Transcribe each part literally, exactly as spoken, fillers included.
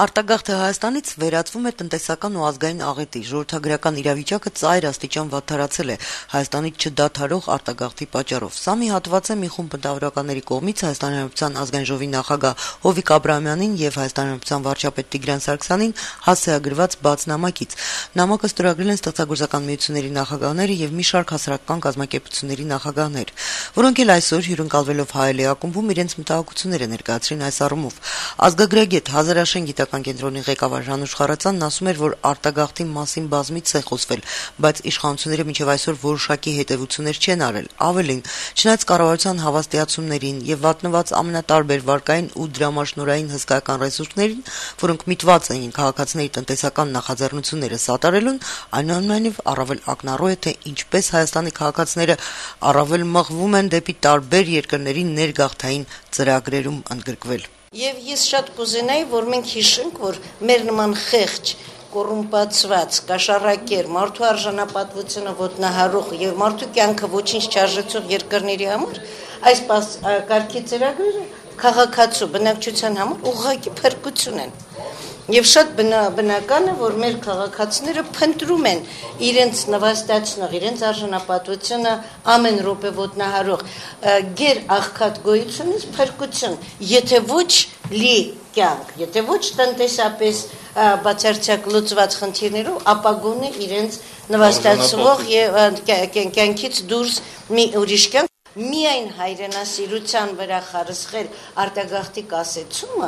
Արտագաղթը Հայաստանից վերածվում է տնտեսական ու ազգային աղետի, ժողովրդագրական իրավիճակը ծայր աստիճան վատթարացել է Հայաստանից չդադարող արտագաղթի պատճառով։ Սա մի հատված է մի խումբ մտավորականների կողմից Հայաստանի Հանրապետության ազգային ժողովի նախագահ Հովիկ Աբրահամյանին եւ Հայաստանի Հանրապետության վարչապետ Տիգրան Սարգսյանին հասցեագրված բաց նամակից։ Նամակը ստորագրել են ստեղծագործական միությունների նախագահները եւ մի շարք հասարակական կազմակերպությունների նախագահներ, որոնք էլ այսօր հյուրընկալվելով Հայելի ակումբում իրենց մտահոգությունները ներկայացրին այս առումով։ Ազգագրագետ Հազարաշեն գիտական կենտրոնի ղեկավար Ժանուշ Խառատյանն ասում էր, որ արտագաղթի մասին բազմիցս է խոսվել, բայց իշխանությունները մինչև այսօր որոշակի հետևություններ չեն արել։ Ավելին, չնայած կառավարության հավաստիացումներին եւ վատնված ամենատարբեր վարկային ու դրամաշնորհային հսկայական ռեսուրսներին, որոնք միտված էին քաղաքացիների տնտեսական նախաձեռնությունները սատարելուն, այնուամենայնիվ առավել ակնառու է, թե ինչպես Հայաստանի քաղաքացիները առավել մղվում են դեպի տարբեր երկրների ներգաղթային ծրագրերում ընդգրկվել։ Եվ ես շատ կուզենայի, որ մենք հիշենք, որ մեր նման խեղճ, կոռումպացված, կաշառակեր, մարդու արժանապատվությունը ոտնահարող եւ մարդու կյանքը ոչինչ չարժեցող երկրների համար այս կարգի ծրագրերը քաղաքացու բնակչության համար ուղղակի փրկություն են։ Եվ շատ բնական է, որ մեր քաղաքացիները փնտրում են իրենց նվաստացնող, իրենց արժանապատվությունը ամեն րոպե ոտնահարող գեր աղքատ գոյությունից փրկություն, եթե ոչ լի կյանք, եթե ոչ տնտեսապես բացարձակ լուծված խնդիրներով, ապա գոնե իրենց նվաստացնող եւ կյանքից դուրս մի ուրիշ կյանք։ Միայն հայրենասիրության վրա խարսխել արտագաղթի կասեցումը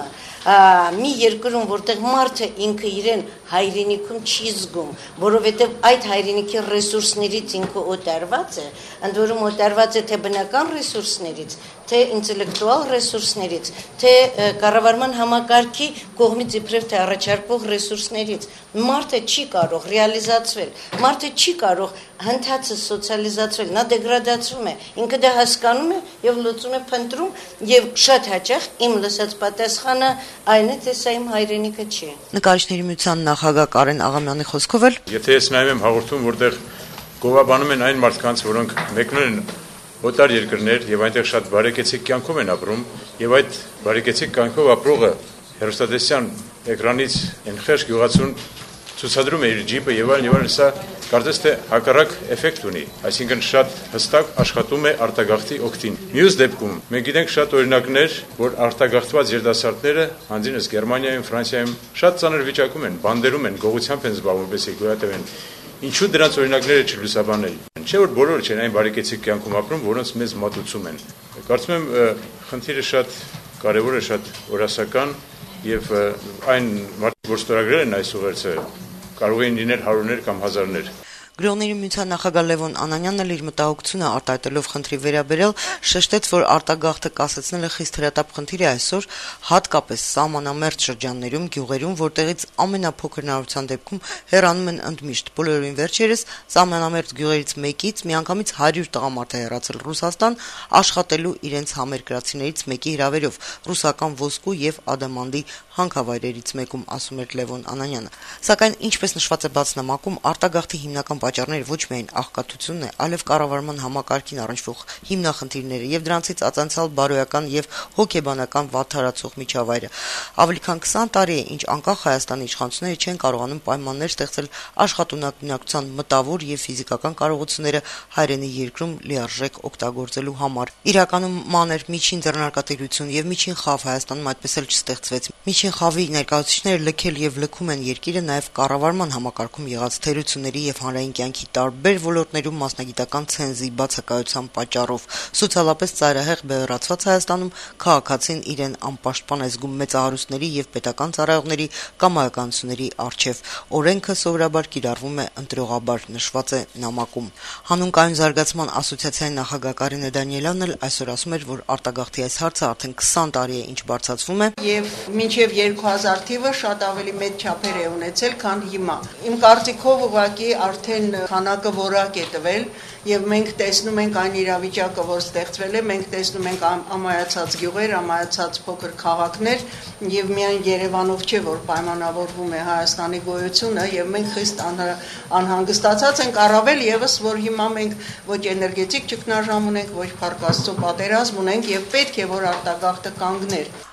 մի երկրում, որտեղ մարդը ինքը իրեն հայրենիքում չի զգում, որովհետև այդ հայրենիքի ռեսուրսներից ինքը օտարված է, ընդ որում օտարված է թե բնական ռեսուրսներից, թե ինտելեկտուալ ռեսուրսներից, թե կառավարման համակարգի կողմից իբրև թե առաջարկվող ռեսուրսներից։ Մարդը չի կարող ռեալիզացվել, մարդը չի կարող հնդածը սոցիալիզացվել, նա դեգրադացվում է, ինքը դա հասկանում է եւ լուծում է փնտրում եւ շատ հաճախ իմ լսած պատասխանը այն է, թե սա իմ հայրենիքը չի։ Նկարիչների միության նախագահ Կարեն Աղամյանի խոսքով էլ եթե ես նայում եմ հաղորդում, որտեղ գովաբանում են այն մարդկանց, որոնք մեկնել են օտար երկրներ եւ այնտեղ շատ բարեկեցիկ կյանքով են ապրում եւ այդ բարեկեցիկ կյանքով ապրողը հեռուստատեսության էկրանից այն խեղճ գյուղացուն ցուցադրում է իր ջիպը եւ այլն եւ այլն, սա կարծես թե հակառակ էֆեկտ ունի, այսինքն շատ հստակ աշխատում է արտագաղթի օգտին։ Մյուս դեպքում մենք գիտենք շատ օրինակներ, որ արտագաղթված երիտասարդները անձինս Գերմանիայում, Ֆրանսիայում շատ ծանր վիճակում են, բանդերում են, գողությամբ են զբաղվում, պես գոյատև են։ Ինչու դրանց օրինակները չլուսաբանել։ Չէ՞ որ բոլորը չեն այն բարեկեցիկ կյանքում ապրում, որոնց մեզ մատուցում են։ Կարծում եմ խնդիրը շատ կարևոր է, շատ օրասական եւ այն մարդիկ, որ ստորագրել են այս ուղերձը, կարող են լինել հարյուրներ կամ հազարներ։ Գրողների միության նախագահ Լևոն Անանյանն էլ իր մտահոգությունը արտահայտելով խնդրի վերաբերյալ շեշտեց, որ արտագաղթը կասեցնելը խիստ հրատապ խնդիր է այսօր, հատկապես սահմանամերձ շրջաններում, գյուղերում, որտեղից ամենափոքր հնարավորության դեպքում հեռանում են ընդմիշտ։ Բոլորովին վերջերս սահմանամերձ գյուղերից մեկից միանգամից հարյուր տղամարդ է հեռացել Ռուսաստան աշխատելու իրենց համերկրացիներից մեկի հրավերով ռուսական ոսկու եւ ադամանդի հանքավայրերից մեկում, ասում էր Լևոն Անանյանը։ Սակայն ինչպես նշված է բաց նամակում, արտագաղթի հիմնական պատճառները ոչ միայն աղքատությունն է, այլև կառավարման համակարգին առնչվող հիմնախնդիրները եւ դրանցից ածանցալ բարոյական եւ հոգեբանական վատթարացող միջավայրը։ Ավելի քան քսան տարի է, ինչ անկախ Հայաստանի իշխանությունները չեն կարողանում պայմաններ ստեղծել աշխատունակության մտավոր եւ ֆիզիկական կարողությունները հայրենի երկրում լիարժեք օգտագործելու համար։ Իրականում մանր միջին ձեռնարկատիրություն եւ միջին խավ Հայաստանում այդպես էլ չստեղծվեց։ Միջին խավի ներկայացուցիչները լքել եւ լքում են երկիրը նաեւ կառավարման համակարգում եղած թերությունների եւ հանրային կյանքի տարբեր ոլորտներում մասնագիտական ցենզի բացակայության պատճառով։ Սոցիալապես ծայրահեղ բևեռացված Հայաստանում քաղաքացին իրեն անպաշտպան է զգում մեծահարուստների եւ պետական ծառայողների կամայականությունների առջեւ։ Օրենքը սովորաբար կիրառվում է ընտրողաբար, նշված է նամակում։ Հանուն կայուն զարգացման ասոցիացիայի նախագահ Կարինե Դանիելյանն էլ այսօր ասում էր, որ արտագաղթի այս հարցը արդեն քսան տարի է ինչ բարձրացվում է եւ մինչեւ երկու հազար թիվը շատ ավելի մեծ չափեր է ունեցել, քան հիմա։ Իմ կարծիքով ուղղակի արդեն քանակը որակ է տվել եւ մենք տեսնում ենք այն իրավիճակը, որ ստեղծվել է, մենք տեսնում ենք ամայացած գյուղեր, ամայացած փոքր քաղաքներ եւ միայն Երևանով չէ, որ պայմանավորվում է Հայաստանի գոյությունը եւ մենք խիստ անհանգստացած ենք, առավել եւս, որ հիմա մենք ոչ էներգետիկ ճգնաժամ ունենք, ոչ փառք Աստծո պատերազմ ունենք եւ պետք է որ արտագաղթը կանգներ։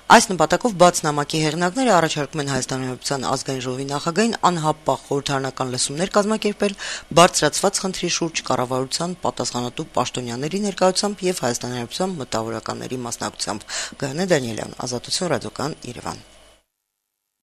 Այս նպատակով բաց նամակի հեղինակները առաջարկում են Հայաստանի Հանրապետության ազգային ժողովի նախագահին անհապաղ խորհրդարանական լսումներ կազմակերպել բարձրացված խնդրի շուրջ կառավարության պատասխանատու պաշտոնյաների ներկայությամբ եւ Հայաստանի Հանրապետության մտավորականների մասնակցությամբ։ Գայանե Դանիելյան, Ազատություն ռադիոկայան, Երևան։